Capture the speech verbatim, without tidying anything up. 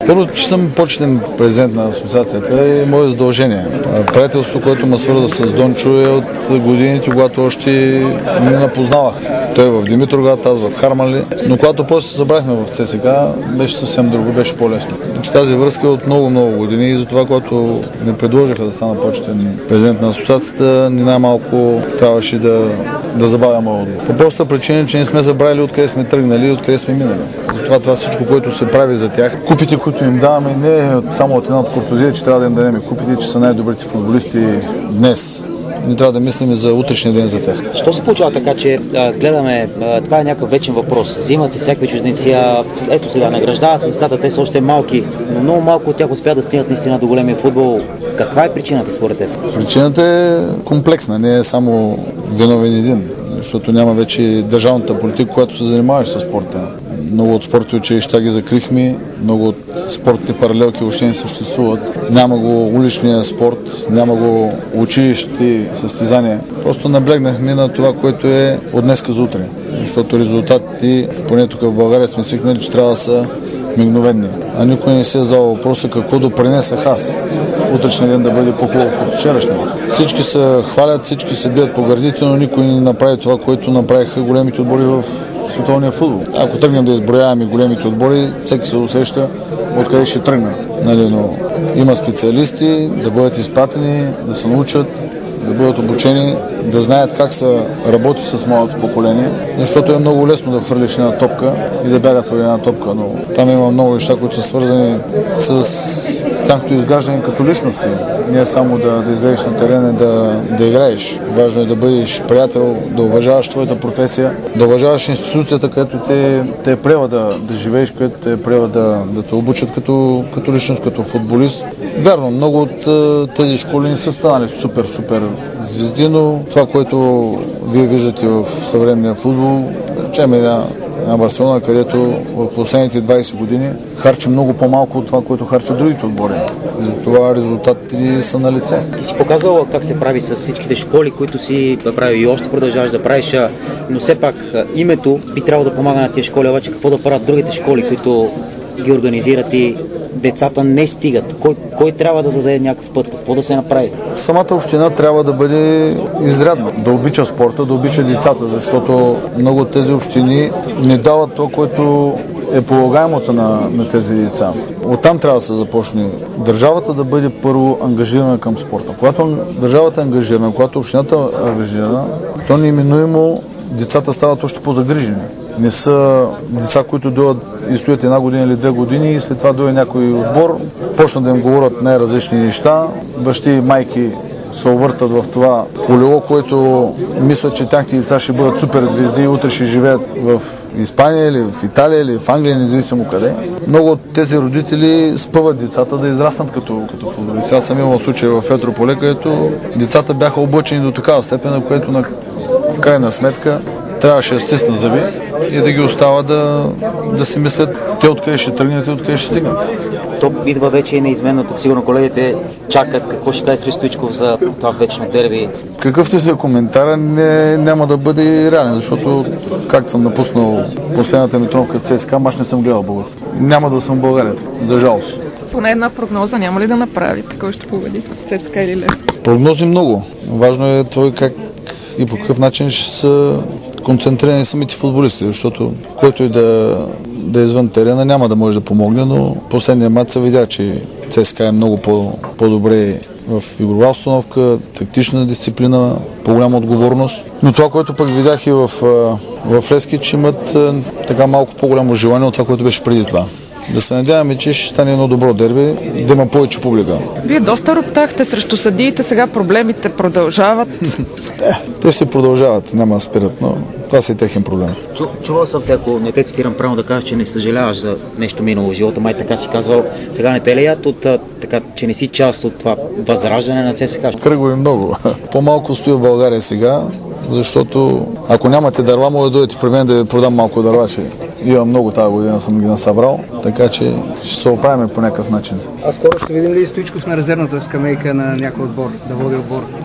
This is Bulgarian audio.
Първо, че съм почетен президент на асоциацията е мое задължение. Приятелството, което ме свърза с Дончо е от годините, когато още не напознавах. Той е в Димитровград, аз в Харманли, но когато после се събрахме в ЦСК, беше съвсем друго, беше по-лесно. Тази връзка е от много-много години и затова, когато ми предложиха да стана почетен президент на асоциацията, ни най-малко трябваше да, да забавя моя отговор. По проста причина, че не сме забравили откъде сме тръгнали и откъде сме минали. Затова това всичко, което се прави за тях, купите, които им даваме, не е само от една от куртозия, че трябва да им дадем купите, че са най-добрите футболисти днес. Не трябва да мислим за утрешния ден за тях. Що се получава така, че а, гледаме, а, това е някакъв вечен въпрос. Взимат се всякакви чужденци, а, ето сега, награждават се децата, те са още малки, но много малко от тях успяват да стигнат наистина до големия футбол. Каква е причината според теб? Причината е комплексна, не е само виновен един, защото няма вече държавната политика, която се занимаваш с спорта. Много от спортни училища ги закрихме, много от спортните паралелки въобще не съществуват. Няма го уличния спорт, няма го училищни състезания. Просто наблегнахме на това, което е от днеска за утре. Защото резултатите, поне тук в България сме свикнали, че трябва да са мигновени. А никой не се е задал въпроса какво допринесах аз. Утрешния ден да бъде по-хубав от вчерашния. Всички се хвалят, всички се бият по гърдите, но никой не направи това, което направиха големите отбори в световния футбол. Ако тръгнем да изброяваме големите отбори, всеки се усеща откъде ще тръгне. Нали, но има специалисти да бъдат изпратени, да се научат, да бъдат обучени, да знаят как се работи с малото поколение, защото е много лесно да хвърлиш една топка и да бягат по една топка, но там има много неща, които са свързани с тяхното изграждане като личности. Не е само да, да излезеш на терена и да, да играеш. Важно е да бъдеш приятел, да уважаваш твоята професия, да уважаваш институцията, където те, те е приела да, да живееш, където те е приела да, да те обучат като, като личност, като футболист. Вярно, много от тези школи не са станали супер, супер звезди, но това, което вие виждате в съвременния футбол, речем една на Барселона, където в последните двайсет години харчи много по-малко от това, което харчат другите отбори. И затова резултатите са на лице. Ти си показал как се прави с всичките школи, които си прави и още продължаваш да правиш, но все пак името би трябвало да помага на тия школи, обаче какво да правят другите школи, които ги организират и децата не стигат? Кой, кой трябва да даде някакъв път? Какво да се направи? Самата община трябва да бъде изрядна, да обича спорта, да обича децата, защото много от тези общини не дават това, което е полагаемото на, на тези деца. Оттам трябва да се започне. Държавата да бъде първо ангажирана към спорта. Когато държавата е ангажирана, когато общината е ангажирана, то неминуемо децата стават още по-загрижени. Не са деца, които дойдат и стоят една година или две години и след това дойде някой отбор, почнат да им говорят най-различни неща, бащи и майки се увъртат в това колело, което мислят, че тяхните деца ще бъдат супер звезди и утре ще живеят в Испания или в Италия или в Англия, независимо къде. Много от тези родители спъват децата да израснат като, като футболисти. Аз съм имал случай в Етрополе, където децата бяха облъчени до такава степен, на което на, в крайна сметка трябваше да стиснат зъби и да ги остава да, да си мислят те откъде ще тръгнат и откъде ще стигнат. То идва вече и неизменно, тук сигурно колегите чакат какво ще каже Христо Ичков за това вечно дерби. Какъвто и да е коментара, не, няма да бъде реален, защото както съм напуснал последната ми тренировка с ЦСКА, мач не съм гледал българско. Няма да съм в България, за жалост. Поне една прогноза няма ли да направите? Кой ще победи? ЦСКА или Левски? Прогнози много. Важно е той как и по какъв начин ще са концентрирани самите футболисти, защото който и да, да е извън терена няма да може да помогне, но последния мач се видя, че ЦСКА е много по, по-добре в игрова установка, тактична дисциплина, по-голяма отговорност. Но това, което пък видях и в, в Левски, че имат така малко по-голямо желание от това, което беше преди това. Да се надяваме, че ще стане едно добро дерби, да има повече публика. Вие доста роптахте срещу съдиите, сега проблемите продължават. Те ще продължават, няма да спират, но това са и техен проблем. Чу, чувал съм те, ако не те цитирам правилно, да кажеш, че не съжаляваш за нещо минало в живота, май така си казвал. Сега не те ли яд от така, че не си част от това възраждане на ЦСКА? Кръгове много. По-малко стои в България сега, защото ако нямате дърва, може да дойдете при мен да продам малко дърва, че имам много тази година, съм ги насъбрал, така че ще се оправим по някакъв начин. А скоро ще видим ли Стоичков на резервната скамейка на някой отбор, да води отбор?